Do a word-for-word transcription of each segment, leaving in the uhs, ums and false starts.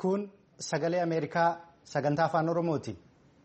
Kun sagalee Ameerikaa sagantaa afaan Oromooti.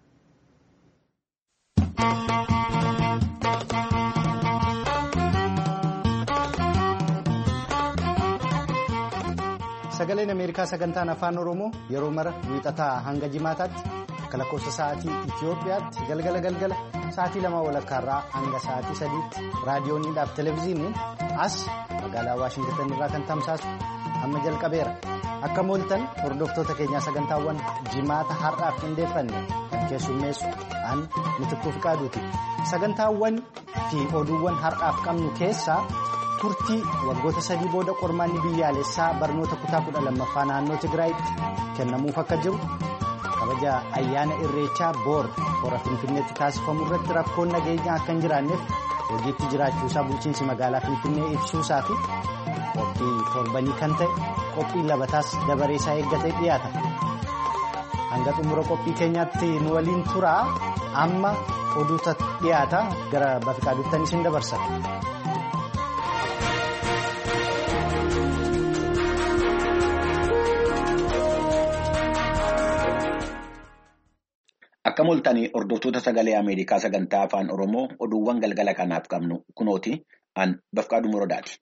Sagaleen Ameerikaa sagantaan afaan Oromoo yeroo mara wiixataa hanga jimaataatti akka lakkoofsa sa'aatii Itiyoophiyaatti galgala galgala sa'aatii lama walakkaarraa hanga sa'aatii sadiitti raadiyooniidhaaf televezyiiniin as magaalaa Waashingitan irraa kan tamsaasu amma jalqabeera. Akka mooltan hordoftoota keenyaa sagantaawwan jimaata har'aaf qindeeffanne kan keessummeessu an Mitikkuu Fiqaaduuti. Sagantaawwan fi oduuwwan har'aaf qabnu keessaa turtii waggoota sadii booda qormaanni biyyaalessaa barnoota kutaa kudha lammaffaa naannoo Tigraayitti kennamuuf akka jiru, kabaja ayyaana irreechaa boor hora Finfinneetti taasifamu irratti rakkoon nageenyaa akka hin jiraanneef hojiitti jiraachuusaa bulchiinsi magaalaa Finfinnee ibsuusaa fi qophii torbanii kan ta'e qophii labataas dabareesaa eeggatee dhiyaata. Hanga xumura qophii keenyaatti nu waliin turaa. Amma oduutu dhiyaata. Gara Bafiqaaduuttan isin dabarsa. Akka mooltanii hordoftoota sagalee Ameerikaa sagantaa afaan Oromoo oduuwwan galgala kanaaf qabnu kunooti an Bafiqaaduu Morodaati.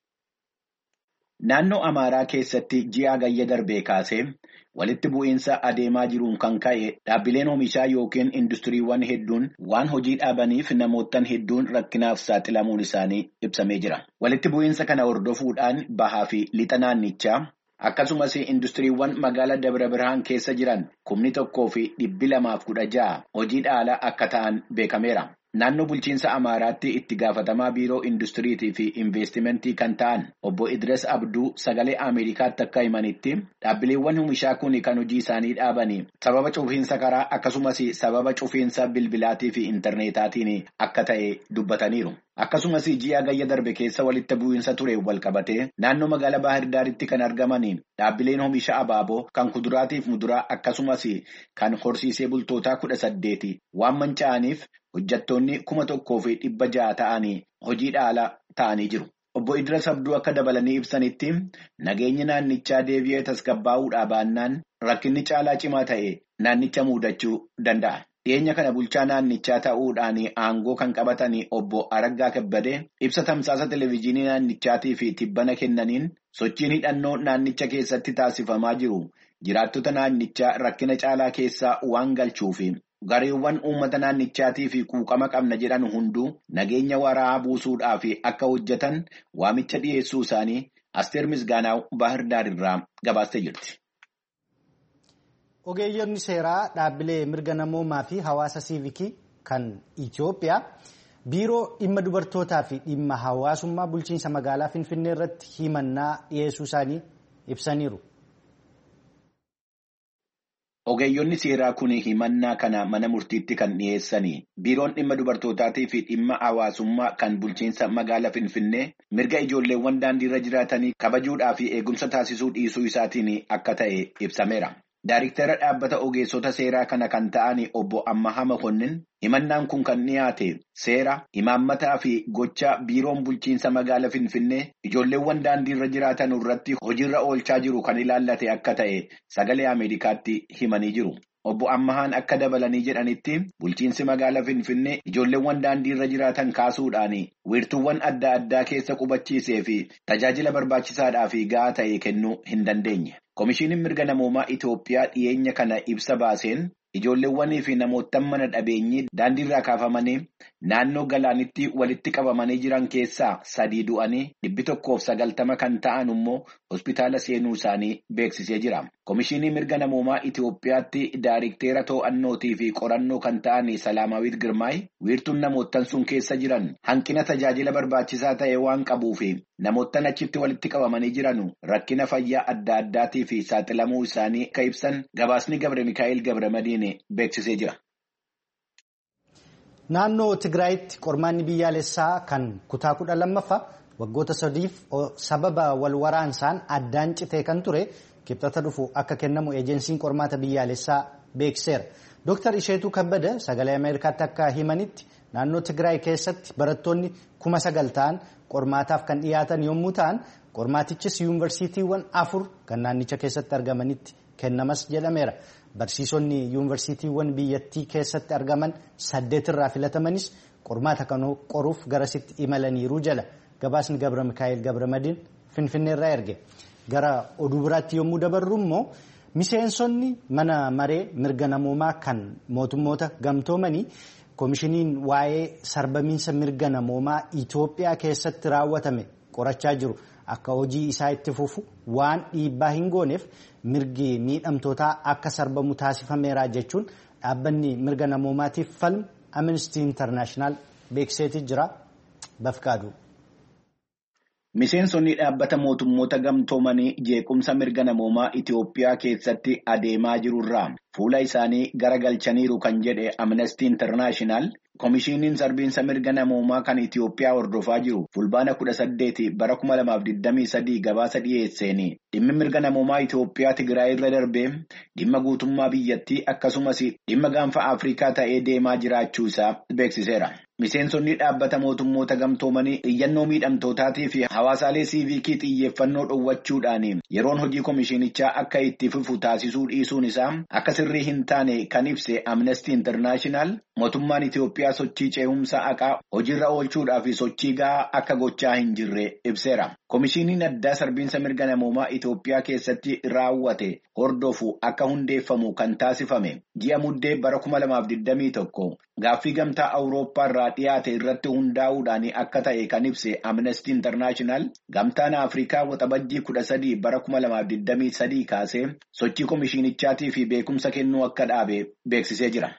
Naannoo Amaaraa keessatti ji'a gayya darbee kaasee walitti bu'iinsa adeemaa jiruun kan ka'e dhaabbileen oomishaa yookiin industiriiwwan hedduun waan hojii dhaabaniif namootaan hedduun rakkinaaf saaxilamuun isaanii ibsamee jira. Walitti bu'iinsa kana hordofuudhaan bahaa fi lixa naannichaa akkasumas industiriiwwan magaalaa Dabra Birhaan keessa jiran kumni tokkoo fi dhibbi lamaaf kudha ja'a hojii dhaala akka ta'an beekameera. Naannoo bulchiinsa Amaaraatti itti gaafatamaa biiroo industiriitii fi investimentii kan ta'an obbo Idris Abduu sagalee Ameerikaatti akka himanitti dhaabbileewwan oomishaa kun kan hojii isaanii dhaabanii sababa cufiinsa karaa akkasumas sababa cufiinsa bilbilaatii fi intarneetaatiin akka ta'e dubbataniiru. Akkasumas ji'a gayya darbe keessa walitti bu'iinsa ture walqabatee naannoo magaalaa Baahir Daaritti kan argaman dhaabbileen oomisha abaaboo kan kuduraatiif muduraa akkasumas kan horsiisee bultootaa kudha saddeeti waan manca'aniif hojjettoonni kuma tokkoo fi dhibba ja'a ta'anii hojii dhaala ta'anii jiru. Obbo Idris Abduu akka dabalanii ibsanitti nageenyi naannichaa deebi'ee tasgabbaa'uudhaa baannaan rakkinni caalaa cimaa ta'e naannicha mudachuu danda'a. Dhiyeenya kana bulchaa naannichaa ta'uudhaan aangoo kan qabatanii obbo Araggaa Kabbadee ibsa tamsaasa televezyiinii naannichaatii fi tibbana kennaniin sochiin hidhannoo naannicha keessatti taasifamaa jiru jiraattota naannichaa rakkina caalaa keessaa waan galchuufi gareewwan uummata naannichaatii fi quuqama qabna jedhan hunduu nageenya waaraa buusuudhaaf akka hojjetan waamicha dhiyeessuu isaanii Asteer Misgaanaaw Baahir Daar irraa gabaastee jirti. Ogeeyyonni seeraa dhaabbilee mirga namoomaa fi hawaasa siivikii kan Itiyoophiyaa biiroo dhimma dubartootaa fi dhimma hawaasummaa bulchiinsa magaalaa Finfinnee irratti himannaa dhiyeessuu isaanii ibsaniiru. Ogeeyyonni seeraa kun himannaa kana mana murtiitti kan dhiyeessanii biiroon dhimma dubartootaatii fi dhimma hawaasummaa kan bulchiinsa magaalaa Finfinnee mirga ijoolleewwan daandiirra jiraatanii kabajuudhaa fi eegumsa taasisuu dhiisuu isaatiin akka ta'e ibsameera. Daariktara dhaabbata ogeessota seeraa kana kan ta'an obbo Ammahaa Makonnin himannaan kun kan dhiyaate seera imaammataa fi gocha biiroon bulchiinsa magaalaa Finfinnee ijoolleewwan daandiirra jiraatan irratti hojiirra oolchaa jiru kan ilaallate akka ta'e sagalee Ameerikaatti himanii jiru. Obbo Ammahaan akka dabalanii jedhanitti bulchiinsi magaalaa Finfinnee ijoolleewwan daandiirra jiraatan kaasuudhaan wiirtuuwwan adda addaa keessa qubachiisee fi tajaajila barbaachisaadhaa fi gahaa ta'e kennuu hin dandeenye. Komishiiniin mirga namoomaa Itoophiyaa dhiyeenya kana ibsa baaseen ijoolleewwanii fi namoota mana dhabeenyii daandiirraa kaafamanii naannoo galaanitti walitti qabamanii jiran keessaa sadii du'anii dhibbi tokkoof sagaltama kan ta'an immoo hospitaala seenuu isaanii beeksisee jira. Komishiinii mirga namoomaa Itoophiyaatti daariktera to'annootii fi qorannoo kan ta'an Salaamaawit Girmaay wiirtuun namootaan sun keessa jiran hanqina tajaajila barbaachisaa ta'e waan qabuuf namootaan achitti walitti qabamanii jiran rakkina fayyaa adda addaatii fi saaxilamuu isaanii akka ibsan gabaasni Gabre Mikaa'el Gabre Madiine beeksisee jira. Naannoo Tigraayitti qormaanni biyyaalessaa kan kutaa kudha lammaffaa waggoota sadiif sababa wal waraansaan addaan citee kan ture kibxata dhufu akka kennamu eejensiin qormaata biyyaalessaa beekseera. Dooktar Isheetuu Kabbada sagalee Ameerikaatti akka himanitti naannoo Tigraay keessatti barattoonni kuma sagal ta'an qormaataaf kan dhiyaatan yommuu ta'an qormaatichis yuunivarsiitiiwwan afur kan naannicha keessatti argamanitti kennamas jedhameera. Barsiisonni yuunivarsiitiiwwan biyyattii keessatti argaman saddeet irraa filatamanis qormaata kan qoruuf garasitti imalaniiru jala. Gabaasni Gabra Mikaa'el Gabramadiin Finfinneerraa erge. Gara oduu biraatti yommuu dabarru immoo miseensonni mana maree mirga namoomaa kan mootummoota gamtoomanii koomishiniin waa'ee sarbamiinsa mirga namoomaa Itoophiyaa keessatti raawwatame qorachaa jiru. Akka hojii isaa itti fufu waan dhiibbaa hin gooneef mirgi miidhamtootaa akka sarbamu taasifameera jechuun dhaabbanni mirga namoomaatiif falmu Amnesty International beeksiseeti jira. Bafqaadu. Miseensonni dhaabbata mootummoota gamtoomanii jeequmsa mirga namoomaa Itoophiyaa keessatti adeemaa jirurraa fuula isaanii garagalchaniiru kan jedhe Amnesty International. Koomishiniin sarbiinsa mirga namoomaa kan Itoophiyaa hordofaa jiru fulbaana kudha saddeeti bara kuma lamaaf digdamii sadii gabaasa dhiyeesseeni dhimmi mirga namoomaa Itoophiyaa Tigraay irra darbee dhimma guutummaa biyyattii akkasumas dhimma gaanfa Afrikaa ta'ee deemaa jiraachuu isaa beeksiseera. Miseensonni dhaabbata mootummoota gamtoomanii iyyannoo miidhamtootaatii fi hawaasaalee siiviikii xiyyeeffannoo dhowwachuudhaan yeroon hojii koomishinichaa akka itti fufu taasisuu dhiisuun isaa akka sirrii hin taane kan ibse Amnesty International mootummaan Itoophiyaa sochii ce'umsa haqaa hojiirra oolchuudhaa fi sochii gahaa akka gochaa hin jirre ibseera. Koomishiniin addaa sarbiinsa mirga namoomaa Itoophiyaa keessatti raawwate hordofu akka hundeeffamu kan taasifame ji'a muddee bara kuma lamaaf digdamii tokko gaaffii gamtaa Awurooppaa irraa dhiyaate irratti hundaa'uudhaan akka ta'e kan ibse Amnesty International gamtaan Afrikaa waxabajjii kudha sadii bara kuma lamaaf digdamii sadii kaasee sochii koomishinichaatii fi beekumsa kennuu akka dhaabe beeksisee jira.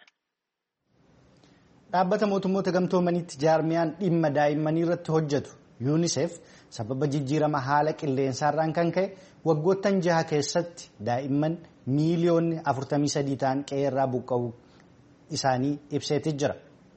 Dhaabbata mootummoota gamtoomaniitti jaarmiyaan dhimma daa'immanii irratti hojjetu UNICEF sababa jijjiirama haala qilleensaarraan kan ka'e waggoottan jaha keessatti daa'imman miiliyoonni afurtamii sadii ta'an qe'eerraa buqqa'uu isaanii ibseetii jira.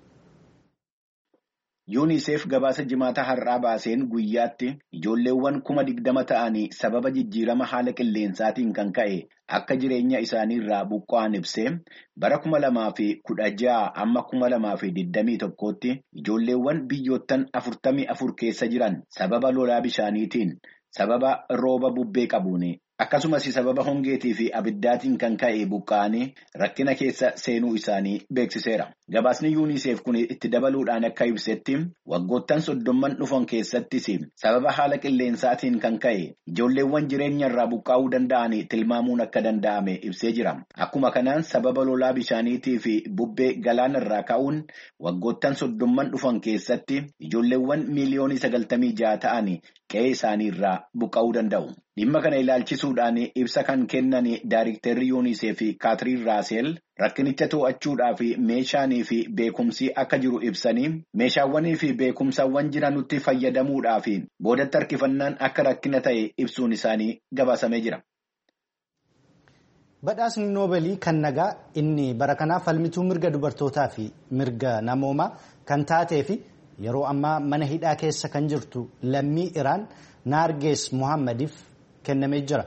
UNICEF gabaasa jimaata har'aa baaseen guyyaatti ijoolleewwan kuma digdama ta'anii sababa jijjiirama haala qilleensaatiin kan ka'e akka jireenya isaanii irraa buqqa'an ibsee bara kuma lamaa fi kudha jaha amma kuma lamaa fi digdamii tokkootti ijoolleewwan biyyoottan afurtamii afur keessa jiran sababa lolaa bishaaniitiin sababa rooba bubbee qabuun akkasumas sababa hongeetii fi abiddaatiin kan ka'e buqqa'anii rakkina keessa seenuu isaanii beeksiseera. Gabaasni UNICEF kun itti dabaluudhaan akka ibsetti waggoottan soddomman dhufan keessattis sababa haala qilleensaatiin kan ka'e ijoolleewwan jireenya irraa buqqa'uu danda'an tilmaamuun akka danda'ame ibsee jira. Akkuma kanaan sababa lolaa bishaaniitii fi bubbee galaana irraa ka'uun waggoottan soddomman dhufan keessatti ijoolleewwan miiliyoonii sagaltamii jaha ta'an qe'ee isaanii irraa buqqa'uu danda'u. Dhimma kana ilaalchisuudhaan ibsa kan kennan Daayiriktarri UNICEF Kaatiriin Raasel rakkinicha to'achuudhaa fi meeshaanii fi beekumsi akka jiru ibsanii meeshaawwanii fi beekumsawwan jiranutti fayyadamuudhaa fi boodatti harkifannaan akka rakkina ta'e ibsuun isaanii gabaasamee jira. Badhaasni Noobeelii kan nagaa inni bara kanaaf falmituu mirga dubartootaa fi mirga namoomaa kan taatee fi yeroo ammaa mana hidhaa keessa kan jirtu lammii Iraan Naargees Mohammadiif kennamee jira.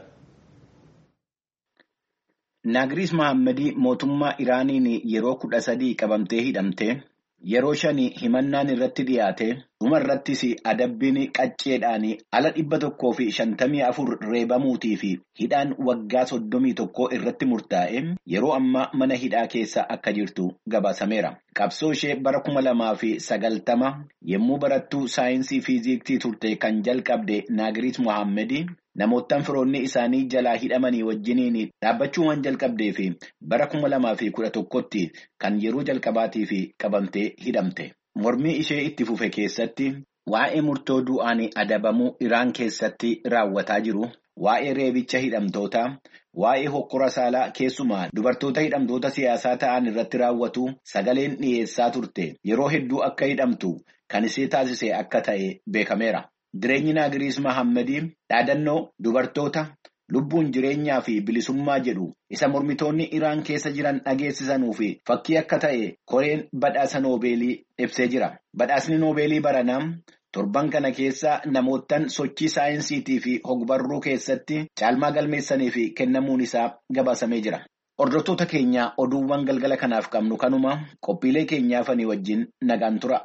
Naargees Mohammadii mootummaa Iraaniin yeroo kudha sadii qabamtee hidhamte yeroo shanii himannaan irratti dhiyaate dhuma irrattis adabbiin qacceedhaan ala dhibba tokkoo fi shantamii afur reebamuutii fi hidhaan waggaa soddomii tokkoo irratti murtaa'e yeroo ammaa mana hidhaa keessa akka jirtu gabaasameera. Qabsoo ishee bara kuma lamaa fi sagaltama yommuu barattuu saayinsii fiiziksii turte kan jalqabde Naargees Mohammadii namoottan firoonni isaanii jalaa hidhamanii wajjiniin dhaabbachuu waan jalqabdee fi bara kuma lamaa fi kudha tokkotti kan yeroo jalqabaatii fi qabamtee hidhamte. Mormii ishee itti fufe keessatti waa'ee murtoo du'aan adabamuu Iraan keessatti raawwataa jiru, waa'ee reebicha hidhamtootaa, waa'ee hokkora saalaa keessumaa dubartoota hidhamtoota siyaasaa ta'an irratti raawwatu sagaleen dhiyeessaa turte yeroo hedduu akka hidhamtu kan isee taasise akka ta'e beekameera. Jireenyi Naargees Mohammadii dhaadannoo dubartoota lubbuun jireenyaa fi bilisummaa jedhu isa mormitoonni Iraan keessa jiran dhageessisanuu fi fakkii akka ta'e koreen badhaasa Noobeelii ibsee jira. Badhaasni Noobeelii baranaa torban kana keessa namoottan sochii saayinsiitii fi hogbarruu keessatti caalmaa galmeessanii fi kennamuun isaa gabaasamee jira. Hordoftoota keenya oduuwwan galgala kanaaf qabnu kanuma qophiilee keenyaafanii wajjin nagaan tura.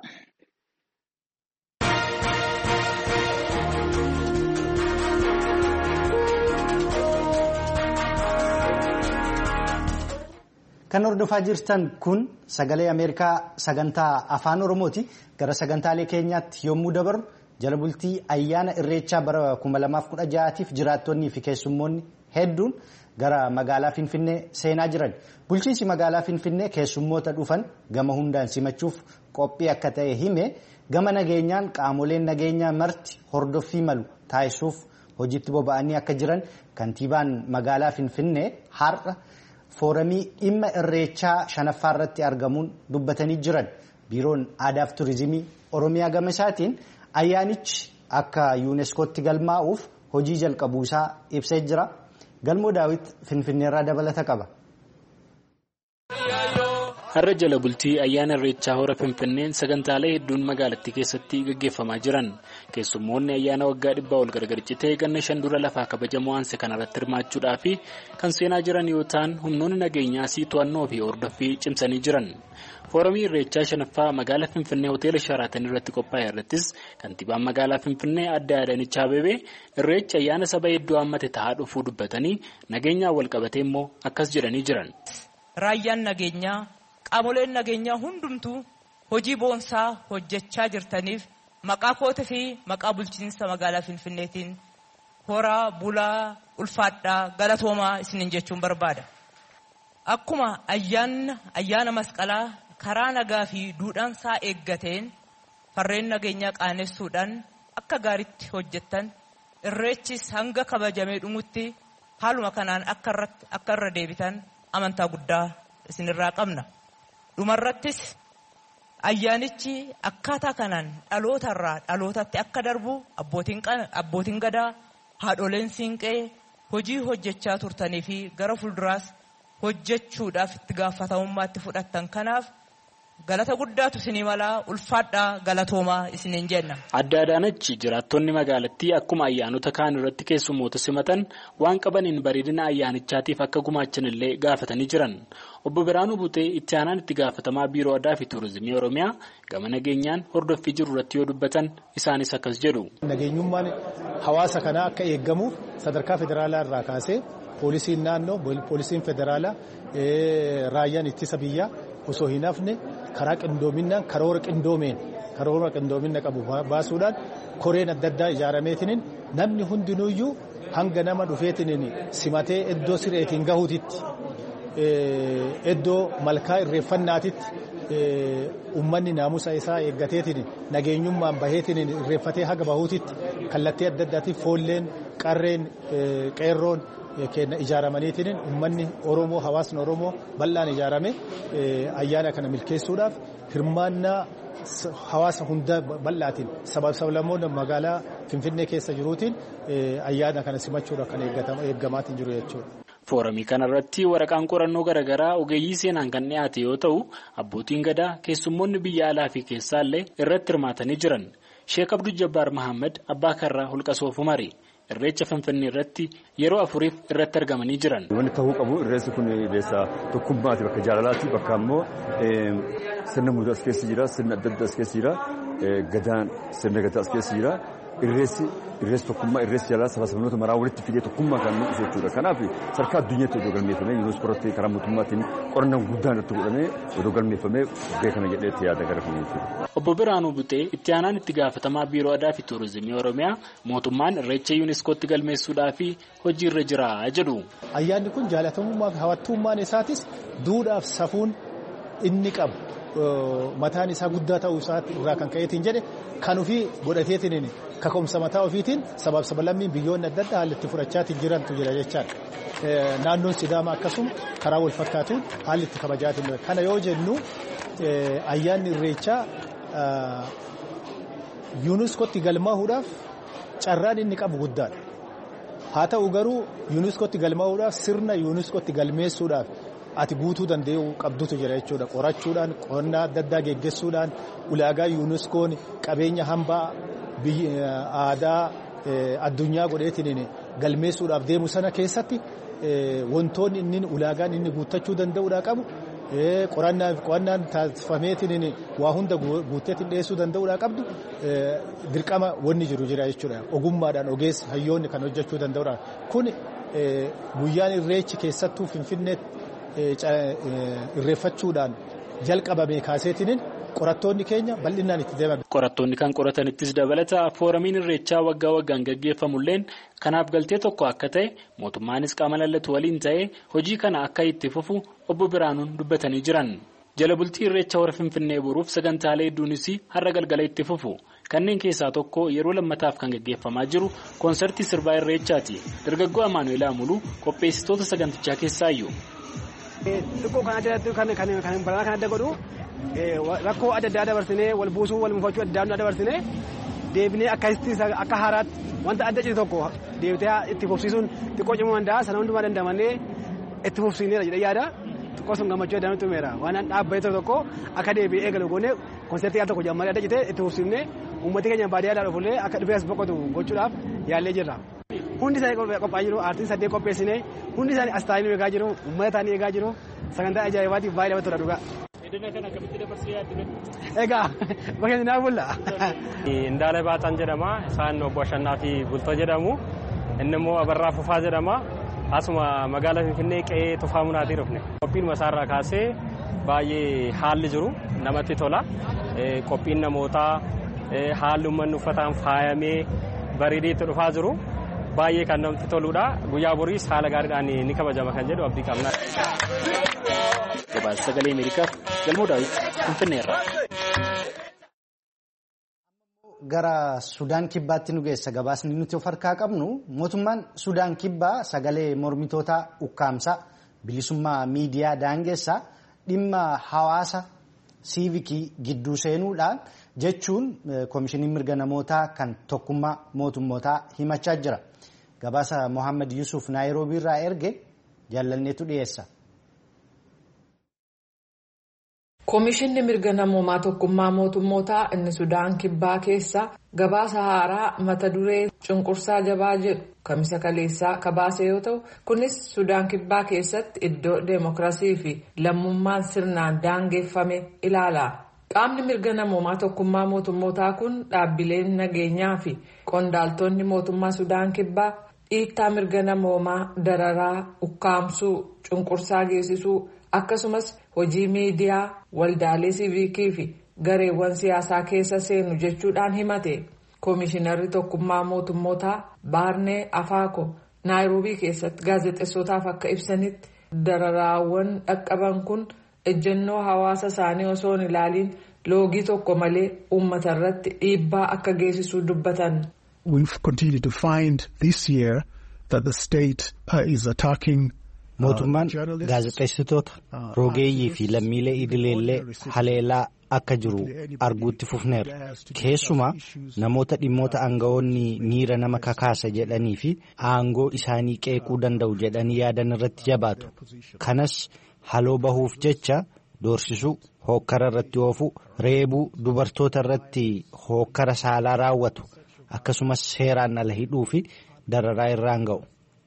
Kan hordofaa jirtan kun sagalee Ameerikaa sagantaa afaan Oromooti. Gara sagantaalee keenyaatti yommuu dabarru jala bultii ayyaana irreechaa bara kuma lamaaf kudha ja'aatiif jiraattonnii fi keessummoonni hedduun gara magaalaa Finfinnee seenaa jiran. Bulchiinsi magaalaa Finfinnee keessummoota dhufan gama hundaan simachuuf qophii akka ta'e hime gama nageenyaan qaamoleen nageenyaa marti hordoffii malu taasisuuf hojiitti boba'anii akka jiran kantiibaan magaalaa Finfinnee har'a Fooramii dhimma irreechaa shanaffaa irratti argamuun dubbatanii jiran. Biiroon aadaa fi turizimii Oromiyaa gama isaatiin ayyaanichi akka yuuneeskootti galmaa'uuf hojii jalqabuu isaa ibsee jira. Galmoo Daawit Finfinneerraa dabalata qaba. Har'a jala bultii ayyaana irreechaa hora Finfinneen sagantaalee hedduun magaalattii keessatti gaggeeffamaa jiran. Keessummoonni ayyaana waggaa dhibbaa ol gargarcitee ganna shan dura lafaa kabajamoo aanse kanarratti hirmaachuudhaa fi kan seenaa jiran yoo ta'an humnoonni nageenyaa sii to'annoo fi hordoffii cimsanii jiran. Fooramii irreechaa shanaffaa magaalaa Finfinnee hoteela Sharaatan irratti qophaa'e irrattis kantiibaan magaalaa Finfinnee Aadde Adaanech Abeebee irreecha ayyaana saba hedduu hammate ta'aa dhufuu dubbatanii nageenyaan wal qabatee immoo akkas jedhanii jiran. Raayyaan nageenyaa qaamoleen nageenyaa hundumtuu hojii boonsaa hojjechaa jirtaniif maqaa kootii fi maqaa bulchiinsa magaalaa Finfinneetiin horaa bulaa ulfaadhaa galatoomaa isiniin jechuun barbaada. Akkuma ayyaana ayyaana masqalaa karaa nagaa fi duudhaansaa eeggateen farreen nageenyaa qaanessuudhaan akka gaariitti hojjettan irreechis hanga kabajamee dhumutti haaluma kanaan akka irra deebitan amantaa guddaa isinirraa qabna. Dhumarrattis ayyaanichi akkaataa kanaan dhalootarraa dhalootatti akka darbu abbootiin gadaa haadholeen siinqee hojii hojjechaa turtanii fi gara fuulduraas hojjechuudhaaf itti gaafatamummaatti fudhattan kanaaf galata guddaatu isinii malaa ulfaadhaa galatoomaa isiniin jenna. Aadde Adaanech jiraattonni magaalattii akkuma ayyaanota kaan irratti keessummoota simatan waan qabaniin bareedina ayyaanichaatiif akka gumaachanillee gaafatanii jiran. Obbo Biraanuu Butee itti aanaan itti gaafatamaa biiroo aadaa fi turizimii Oromiyaa gama nageenyaan hordoffii jiru irratti yoo dubbatan isaanis akkas jedhu. Nageenyummaan hawaasa kanaa akka eeggamuuf sadarkaa federaalaa irraa kaasee poolisiin naannoo, poolisiin federaalaa, raayyaan ittisa biyyaa osoo hin hafne karaa qindoominaan karoora qindoomeen karoora qindoomina qabu baasuudhaan koreen adda addaa ijaarameetiin namni hundinuyyuu hanga nama dhufeetiin simatee iddoo sireetiin gahuutitti iddoo malkaa irreeffannaatitti uummanni naamusa isaa eeggateetiin nageenyummaan baheetiin irreeffatee haga bahuutitti kallattii adda addaatiif foolleen qarreen qeerroon kenna ijaaramaniitiin uummanni Oromoo hawaasni Oromoo bal'aan ijaarame ayyaana kana milkeessuudhaaf hirmaannaa hawaasa hunda bal'aatiin sabab sablammoonni magaalaa Finfinnee keessa jiruutiin ayyaana kana simachuudhaaf kan eeggamaatiin jiru jechuudha. Fooramii kanarratti waraqaan qorannoo garaagaraa ogeeyyii seenaan kan dhiyaate yoo ta'u abbootiin gadaa keessummoonni biyya alaa fi keessaallee irratti hirmaatanii jiran. Sheek Abduu Jabbaar Mahammad Abbaa Karraa Holqa Soofumari irreecha Finfinnee irratti yeroo afuriif irratti argamanii jiran. Wanti ta'uu qabu irreessi kun irreessa tokkummaati bakka jaalalaati bakka ammoo sirna muudaa as keessa jira sirna adda addaa as keessa jira gadaan sirna gadaa as keessa jira irreessi irreessi tokkummaa irreessi jaalala saba sabnoota maraa walitti fidee tokkummaa kan mul'isu jechuudha. Kanaaf sadarkaa addunyaatti odoo galmeeffamee yuuneskoorratti karaa mootummaatiin qorannaan guddaan irratti godhamee odoo galmeeffamee beekama jedheetti yaada gara kun jechuudha. Obbo Biraanuu Butee itti aanaan itti gaafatamaa biiroo aadaa fi turizimii Oromiyaa mootummaan irreecha yuuneeskootti galmeessuudhaa fi hojii irra jira jedhu. Ayyaanni kun jaalatamummaa hawwattummaan isaatis duudhaaf safuun inni qabu mataan isaa guddaa ta'uu isaatti irraa kan ka'eetiin jedhe kan ofii godhateetiin kaka'umsa mataa ofiitiin sabab sabalammiin biyyoonni adda addaa haalli itti fudhachaatiin jirantu jira jechaadha. Naannoon Sidaamaa akkasuma karaa wal fakkaatuun haalli itti kabajaatiin jira. Kana yoo jennu ayyaanni irreechaa yuuneeskootti galmaa'uudhaaf carraan inni qabu guddaadha. Haa ta'u garuu yuuneeskootti galmaa'uudhaaf sirna yuuneeskootti galmeessuudhaaf ati guutuu danda'u qabdutu jira jechuudha. Qorachuudhaan qonnaa adda addaa geggeessuudhaan ulaagaa yuuneeskoon qabeenya hambaa aadaa addunyaa godheetiin galmeessuudhaaf deemu sana keessatti wantoonni inni ulaagaan inni guuttachuu danda'uudhaa qabu qorannaan taasifameetiin waa hunda guutteetiin dhiyeessuu danda'uudhaa qabdu dirqama wanni jiru jira jechuudha. Ogummaadhaan ogeessi hayyoonni kan hojjechuu danda'uudha. Kun guyyaan irreechi keessattuu Finfinneetti irreeffachuudhaan jalqabame kaaseetiin qorattoonni keenya bal'inaan itti deeman. Qorattoonni kan qoratanittis dabalata fooramiin irreechaa waggaa waggaan gaggeeffamulleen kanaaf galtee tokko akka ta'e mootummaanis qaama lallatu waliin ta'ee hojii kana akka itti fufu obbo Biraanuun dubbatanii jiran. Jala bultii irreecha hora Finfinnee boruuf sagantaalee hedduunis har'a galgala itti fufu. Kanneen keessaa tokko yeroo lammataaf kan gaggeeffamaa jiru koonsartii sirbaa irreechaati. Dargaggoo Amaanu'eel Amuluu qopheessitoota sagantichaa keessaayyuu. Xiqqoo kan adda kan kan bal'aa kan adda godhu rakkoo adda addaa dabarsinee wal buusuu wal mufachuu adda addaa dabarsinee deebinee akkasitti akka haaraatti wanta adda citu tokko deebitee itti fufsiisuun xiqqoo cimuu danda'a sana hundumaa dandamannee itti fufsiineera jedhee yaada. Xiqqoo sun gammachuu adda nutti himeera waan dhaabbatee tokko akka deebi'ee eegalu goonee konsertii al tokko jammaree adda citee itti fufsiifnee uummatni keenya baadiyyaa dhufullee akka dhufee as boqotu gochuudhaaf yaallee jirra. Hundi isaanii qophaa'aa jiru aartiin saddeet qopheessinee hundi isaanii as taa'anii eegaa jiru uummata isaanii eegaa jiru sagantaa ajaa'ibaatiif baay'ee namatti tola dhugaa. Egaa bakka naa bulla. Indaala Baataan jedhama isaan obbo Ashannaa fi Bultoo jedhamu inni immoo Abarraa Fufaa jedhama asuma magaalaa Finfinnee qe'ee Tufaa Munaatii dhufne. Qophiin masaarraa kaasee baay'ee haalli jiru namatti tola qophiin namootaa haalli uummanni uffataan faayamee bareedee itti dhufaa jiru. Baay'ee kan namatti toludha. Guyyaa boriis haala gaariidhaan ni kabajama kan jedhu abdii qabna. Gabaasa sagalee Ameerikaaf Galmoo Daawit Finfinneerra. Gara Sudaan Kibbaatti nu geessa gabaasni nuti of harkaa qabnu mootummaan Sudaan Kibbaa sagalee mormitoota ukkaamsaa bilisummaa miidiyaa daangessaa dhimma hawaasa siivikii gidduu seenuudhaan jechuun koomishiniin mirga namootaa kan tokkummaa mootummootaa himachaa jira. Gabaasa Mohaammed Yusuf Naayiroobii irraa erge jaallanneetu dhiyeessa. Koomishinni mirga namoomaa tokkummaa mootummootaa inni Sudaan Kibbaa keessa gabaasa haaraa mata duree cunqursaa jabaa jedhu kamisa kaleessaa kabaase yoo ta'u kunis Sudaan Kibbaa keessatti iddoo deemokiraasii fi lammummaan sirnaan daangeffame ilaala. Qaamni mirga namoomaa tokkummaa mootummootaa kun dhaabbileen nageenyaa fi qondaaltonni mootummaa Sudaan Kibbaa dhiittaa mirga namoomaa dararaa ukkaamsuu cunqursaa geessisuu akkasumas hojii miidiyaa waldaalee siivikii fi gareewwan siyaasaa keessa seenu jechuudhaan himate. Koomishinarri tokkummaa mootummootaa Baarnee Afaako Naayiroobii keessatti gaazexeessotaaf akka ibsanitti dararaawwan dhaqqaban kun ejjennoo hawaasa isaanii osoo hin ilaaliin loogii tokko malee uummata irratti dhiibbaa akka geessisuu dubbatan. We've continued to find this year that the state uh, is attacking mootummaan gaazexeessitoota rogeeyyii fi lammiilee idileellee haleelaa akka jiru arguutti fufneera. Keessumaa namoota dhimmoota aangawoonni miira nama kakaasa jedhanii fi aangoo isaanii qeequu danda'u jedhanii yaadan irratti jabaatu. Kanas haloo bahuuf jecha doorsisuu, hookkara irratti oofuu, reebuu, dubartoota irratti hookkara saalaa raawwatu akkasumas seeraan ala hidhuu fi dararaa irraan ga'u.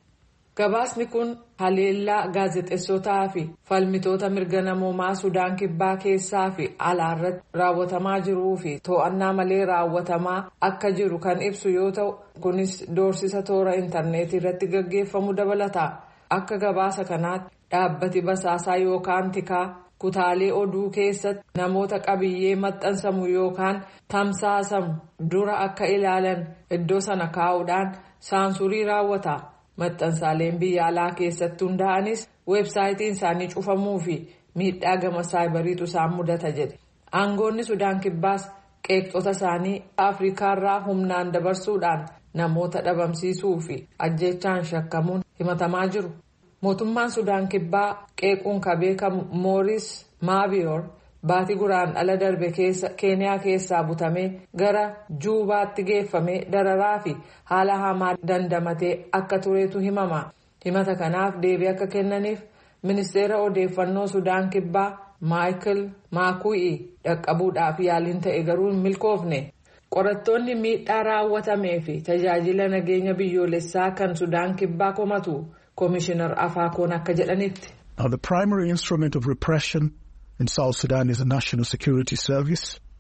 Gabaasni kun haleellaa gaazexeessotaa fi falmitoota mirga namoomaa Sudaan Kibbaa keessaa fi alaarratti raawwatamaa jiruu fi to'annaa malee raawwatamaa akka jiru kan ibsu yoo ta'u kunis doorsisa toora intarneetii irratti gaggeeffamu dabalata. Akka gabaasa kanaatti dhaabbati basaasaa yookaan tikaa kutaalee oduu keessatti namoota qabiyyee maxxansamu yookaan tamsaasamu dura akka ilaalan iddoo sana kaa'uudhaan saansurii raawwata. Maxxansaaleen biyya alaa keessatti hundaa'anis weebsaayitiin isaanii cufamuu fi miidhaa gama saayibariitu isaan mudata jedhe. Aangoonni Sudaan Kibbaas qeeqxota isaanii Afriikaarraa humnaan dabarsuudhaan namoota dhabamsiisuu fi ajjeechaan shakkamuun himatamaa jiru. Mootummaan Sudaan Kibbaa qeequun ka beekamu Mooris Maabiyoor baatii guraandhala darbe keessa Keeniyaa keessaa butamee gara Juubaatti geeffamee dararaa fi haala hamaa dandamatee akka tureetu himama. Himata kanaaf deebii akka kennaniif ministeera odeeffannoo Sudaan Kibbaa Maayikil Maakuu'ii dhaqqabuudhaaf yaaliin ta'e garuu hin milkoofne. Qorattoonni miidhaa raawwatamee fi tajaajila nageenya biyyoolessaa kan Sudaan Kibbaa komatu Koomishinar Afaakoon akka jedhanitti. Now the primary instrument of repression in South Sudan is the National Security Service.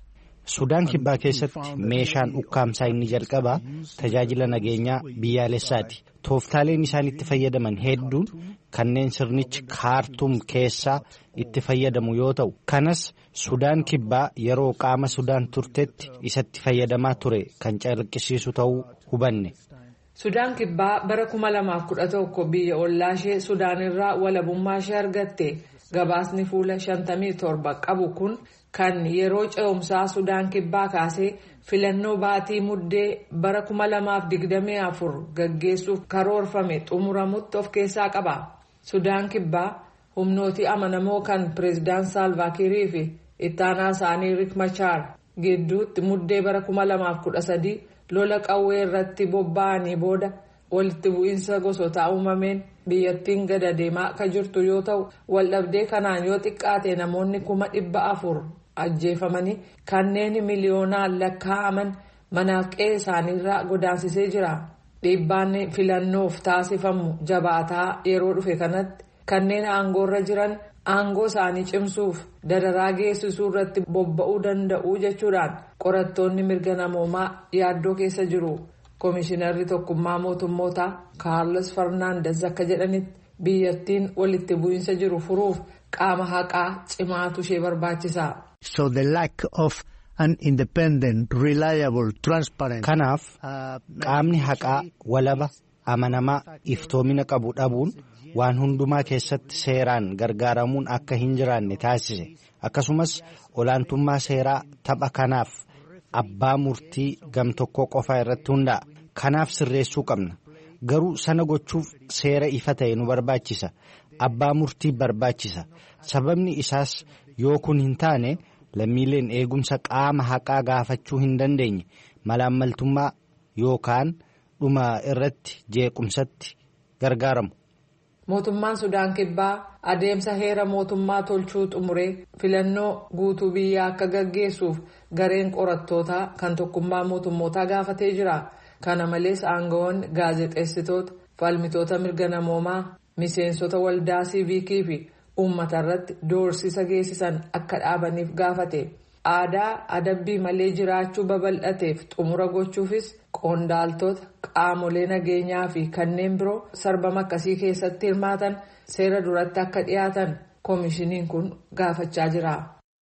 Sudaan kibbaa keessatti meeshaan ukkaamsaa inni jalqabaa tajaajila nageenyaa biyyaalessaati. Tooftaaleen isaan itti fayyadaman hedduun kanneen sirnichi kaartuum keessaa itti fayyadamu yoo ta'u, kanas Sudaan kibbaa yeroo qaama Sudaan turtetti isatti fayyadamaa ture kan calaqqisiisu ta'uu hubanne. Sudaan kibbaa bara kuma lamaaf kudha tokko biyya ollaa ishee Sudaan irraa walabummaa ishee argatte. Gabaasni fuula shantamii torba qabu kun kan yeroo ce'umsaa Sudaan kibbaa kaasee filannoo baatii muddee bara kuma lamaaf digdamii afur gaggeessuuf karoorfame xumuramutti of keessaa qaba. Sudaan kibbaa humnooti amanamoo kan pireezidaan Saalvaakirii fi ittaanaa isaanii Riek Machaar gidduutti muddee bara kuma lamaaf kudha sadii lola qawwee irratti bobba'anii booda walitti bu'iinsa gosootaa uumameen biyyattiin gada deemaa akka jirtu yoo ta'u, waldhabdee kanaan yoo xiqqaate namoonni kuma dhibba afur ajjeefamanii kanneen miliyoonaan lakkaa'aman manaaf qe'ee isaaniirraa godaansisee jira. Dhiibbaan filannoof taasifamu jabaataa yeroo dhufe kanatti kanneen aangoorra jiran aangoo isaanii cimsuuf dararaa geessisuu irratti bobba'uu danda'u jechuudhaan qorattoonni mirga namoomaa yaaddoo keessa jiru. Komishinarri tokkummaa mootummootaa Kaarlos Farnaandes akka jedhanitti biyyattiin walitti bu'iinsa jiru furuuf qaama haqaa cimaatu ishee barbaachisa. So the lack of an independent, reliable, transparent. Kanaaf qaamni haqaa walaba amanamaa iftoomina qabu dhabuun waan hundumaa keessatti seeraan gargaaramuun akka hin jiraanne taasise. Akkasumas olaantummaa seeraa tapha kanaaf abbaa murtii gamtokkoo qofaa irratti hundaa'a. Kanaaf sirreessuu qabna. Garuu sana gochuuf seera ifa ta'e nu barbaachisa. Abbaa murtii barbaachisa. Sababni isaas yoo kun hin taane lammiileen eegumsa qaama haqaa gaafachuu hin dandeenye malaammaltummaa yookaan dhuma irratti jeequmsatti gargaaramu. Mootummaan Sudaan kibbaa adeemsa heera mootummaa tolchuu xumuree filannoo guutuu biyyaa akka gaggeessuuf gareen qorattootaa kan tokkummaa mootummootaa gaafatee jira. Kana malees aangawoonni gaazexeessitoota, falmitoota mirga namoomaa, miseensota waldaa siiviikii fi uummata irratti doorsisa geessisan akka dhaabaniif gaafate. Aadaa adabbii malee jiraachuu babal'ateef xumura gochuufis qondaaltota, qaamolee nageenyaa fi kanneen biroo sarbama akkasii keessatti hirmaatan seera duratti akka dhiyaatan koomishiniin kun gaafachaa jira.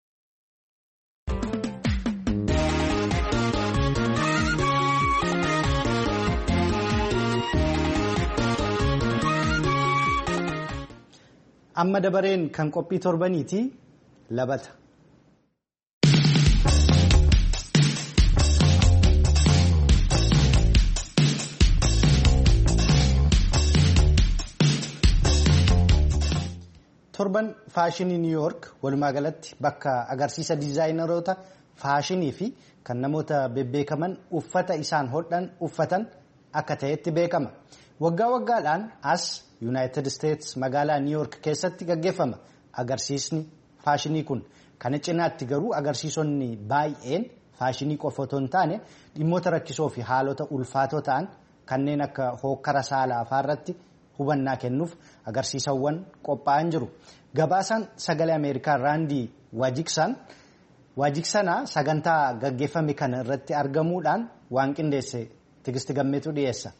Amma dabareen kan qophii torbaniiti labata. Torban faashinii New York walumaa galatti bakka agarsiisa diizaayineroota faashinii fi kan namoota bebbeekaman uffata isaan hodhan uffatan akka ta'etti beekama. Waggaa waggaadhaan as United States magaalaa New York keessatti gaggeeffama agarsiisni faashinii kun. Kana cinaatti garuu agarsiisonni baay'een faashinii qofa otoo hin taane dhimmoota rakkisoo fi haalota ulfaatoo ta'an kanneen akka hookkara saalaa fa'aarratti hubannaa kennuuf agarsiisawwan qophaa'an jiru. Gabaasaan sagalee Ameerikaa Raandii Waajiksanaa sagantaa gaggeeffame kana irratti argamuudhaan waan qindeesse Tigisti Gammeetu dhiyeessa.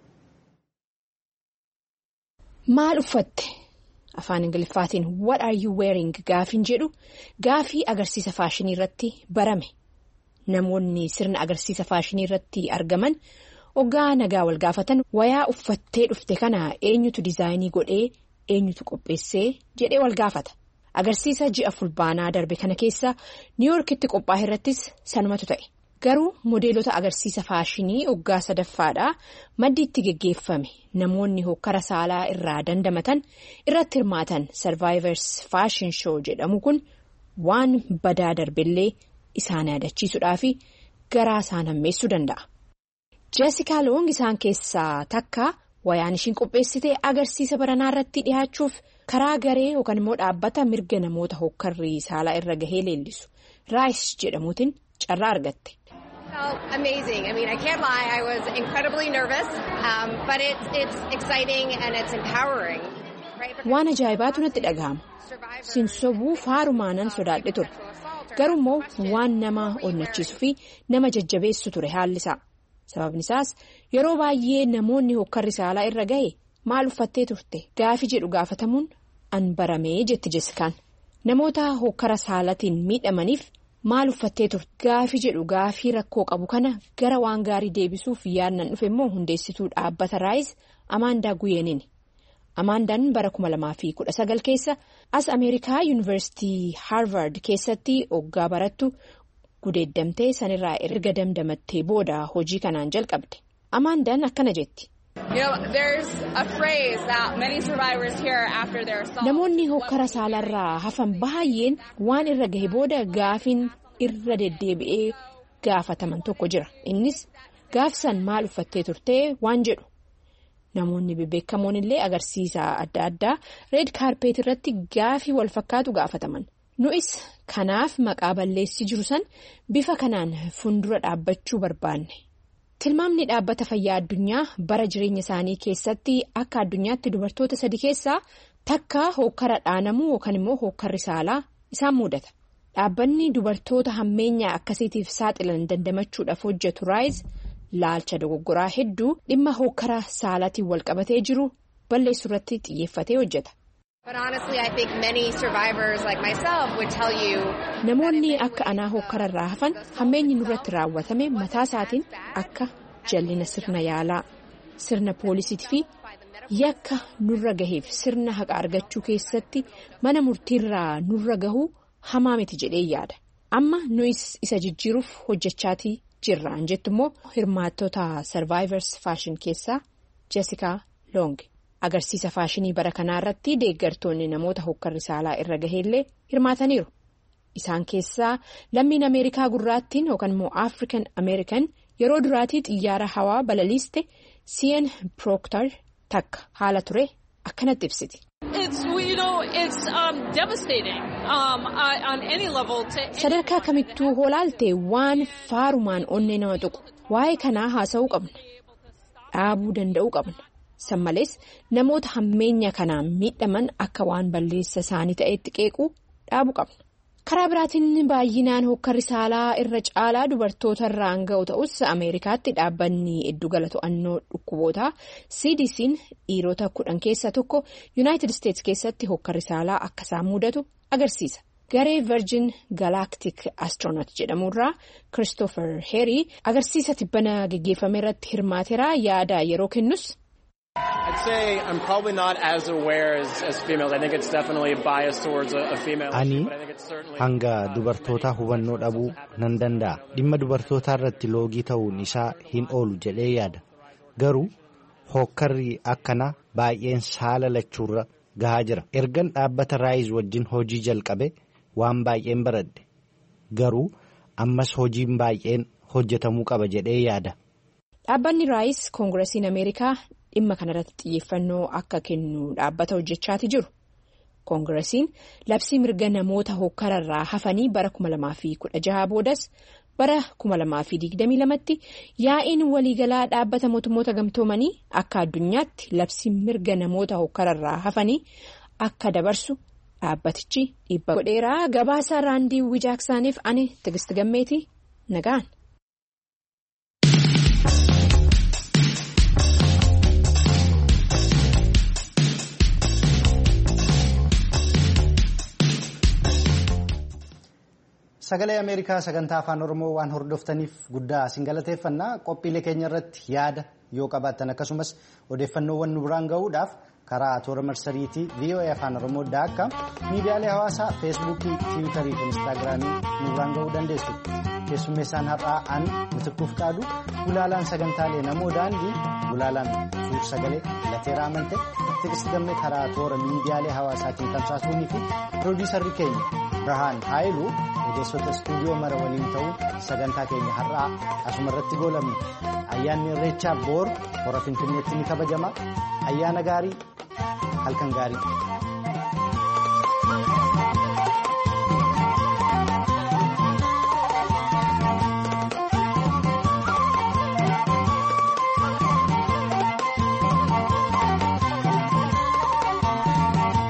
Maal uffatte? Afaan Ingiliffaatiin what are you wearing gaafiin jedhu gaafii agarsiisa faashinii irratti barame. Namoonni sirna agarsiisa faashinii irratti argaman ogaa nagaa wal gaafatan wayaa uffattee dhufte kana eenyutu diizaayinii godhee eenyutu qopheessee jedhee wal gaafata. Agarsiisa ji'a fulbaanaa darbe kana keessa Niiwuorkitti qophaa'e irrattis sanumatu ta'e. Garuu modeelota agarsiisa faashinii oggaa sadaffaadhaa maddi itti geggeeffame namoonni hokkara saalaa irraa dandamatan irratti hirmaatan Survivors Fashion Show jedhamu kun waan badaa darbellee isaan yaadachiisuudhaa fi garaa isaan hammeessuu danda'a. Jessica Long isaan keessaa takka wayaan ishiin qopheessitee agarsiisa baranaa irratti dhiyaachuuf karaa garee yookaan immoo dhaabbata mirga namoota hokkarrii saalaa irra gahee leellisu Rice jedhamuutiin carraa argatte. Amazing. I mean, I can't lie. I was incredibly nervous, um, but it's it's exciting and it's empowering. Waan ajaa'ibaatu natti dhagahama. Sinsobuu faarumaanan sodaadhe ture. garuu immoo waan nama onnachiisuu fi nama jajjabeessu ture haalli isaa. Sababni isaas yeroo baay'ee namoonni hokkarri saalaa irra gahe maal uffattee turte gaafii jedhu gaafatamuun an baramee jetti Jessikaan. Namoota hokkara saalatiin miidhamaniif maal uffattee turte gaafii jedhu gaafii rakkoo qabu kana gara waan gaarii deebisuuf yaadnan dhufe immoo hundeessituu dhaabbata Raayis Amaandaa Guyeenini. Amaandaan bara kuma lamaa fi kudha sagal keessa as Ameerikaa Yuunivarsiitii Haarvard keessatti hoggaa barattu gudeeddamtee sanirraa erga damdamattee booda hojii kanaan jalqabde. Amaandaan akkana jetti. Namoonni hokkara saalarraa hafan baay'een waan irra gahe booda gaafiin irra deddeebi'ee gaafataman tokko jira. Innis gaafsan maal uffattee turtee waan jedhu. Namoonni beekamoon illee agarsiisa adda addaa reed kaarpeet irratti gaafii wal fakkaatu gaafataman. Nu'is kanaaf maqaa balleessi jiru san bifa kanaan fuuldura dhaabbachuu barbaanne. Tilmaamni dhaabbata fayyaa addunyaa bara jireenya isaanii keessatti akka addunyaatti dubartoota sadi keessaa takka hokkara dhaanamuu yookaan immoo hokkarri saalaa isaan mudata. Dhaabbanni dubartoota hammeenyaa akkasiitiif saaxilan dandamachuudhaaf hojjetu Raayis laalcha dogoggoraa hedduu dhimma hokkara saalaatiin wal qabatee jiru balleessuu irratti xiyyeeffatee hojjeta. Namoonni akka anaa hokkararraa hafan hammeenyi nurratti raawwatame mataa isaatiin akka jallina sirna yaalaa, sirna poolisiitii fi yakka nurra gaheef sirna haqa argachuu keessatti mana murtiirraa nurra gahuu hamaa miti jedhee yaada. Amma nuyis isa jijjiiruuf hojjechaatii jirraan jettu immoo hirmaattota Survivors Fashion keessaa Jessica Long. Agarsiisa faashinii bara kanaa irratti deeggartoonni namoota hokkarri saalaa irra gaheellee hirmaataniiru. Isaan keessaa lammiin Ameerikaa gurraattiin yookaan immoo African American yeroo duraatii xiyyaara hawaa balaliiste Sian Proctor takka haala ture akkanatti ibsiti. Sadarkaa kamittuu hoolaaltee waan faarumaan onnee nama tuqu waa'ee kanaa haasa'uu qabna. Dhaabuu danda'uu qabna. San malees namoota hammeenya kanaan miidhaman akka waan balleessa isaanii ta'etti qeequu dhaabuu qabna. Karaa biraatiin baay'inaan hokkarri saalaa irra caalaa dubartoota irraan ga'u ta'us Ameerikaatti dhaabbanni iddugala to'annoo dhukkubootaa C D C'n dhiirota kudhan keessaa tokko United States keessatti hokkarri saalaa akka isaan mudatu agarsiisa. Garee Virgin Galactic Astronaut jedhamurraa Christopher Harry agarsiisa tibbana geggeeffame irratti hirmaateera yaada yeroo kennus. I'd say I'm probably not as aware as, as females. I think it's definitely a bias towards a, a female. Ani hanga dubartoota hubannoo dhabuu nan danda'a. Dhimma dubartootaa irratti loogii ta'uun isaa hin oolu jedhee yaada. Garuu hokkarri akkana baay'een saala lachuurra gahaa jira. Ergan dhaabbata Raayis wajjin hojii jalqabe waan baay'een baradhe. Garuu ammas hojiin baay'een hojjetamuu qaba jedhee yaada. Dhaabbanni Raayis Koongiresiin Ameerikaa dhimma kanarratti xiyyeeffannoo akka kennu dhaabbata hojjechaati jiru. Koongiresiin labsii mirga namoota hokkararraa hafanii bara kuma lamaa fi kudha jaha boodas bara kuma lamaa fi digdamii lamatti yaa'iin waliigalaa dhaabbata mootummoota gamtoomanii akka addunyaatti labsii mirga namoota hokkararraa hafanii akka dabarsu dhaabbatichi dhiibba godheeraa. Gabaasa Raandii Wijaaksaniif ani Tigist Gammeetii nagaan. Sagalee Ameerikaa sagantaa afaan Oromoo waan hordoftaniif guddaa isin galateeffannaa. Qophiilee keenya irratti yaada yoo qabaattan akkasumas odeeffannoowwan nu biraan gahuudhaaf karaa toora marsariitii V O A afaan Oromoo daakka miidiyaalee hawaasaa feesbuukii, tiwiitarii fi instaagiraamii nu biraan gahuu dandeessu. Keessummeessaan har'aa an Mitiquuf Qaadu, gulaalaan sagantaalee namoo daandii, gulaalaan suur sagalee lateeraa amante, Tigist Gammee karaa toora miidiyaalee hawaasaatiin tamsaasuunii fi piroodiisarri keenya Birhaan Haayiluu ogeessota istuudiyoo mara waliin ta'uu sagantaa keenya har'aa asuma irratti goolabne. Ayyaanni Irreechaa boor hora Finfinneetti ni kabajama. Ayyaana gaarii, halkan gaarii.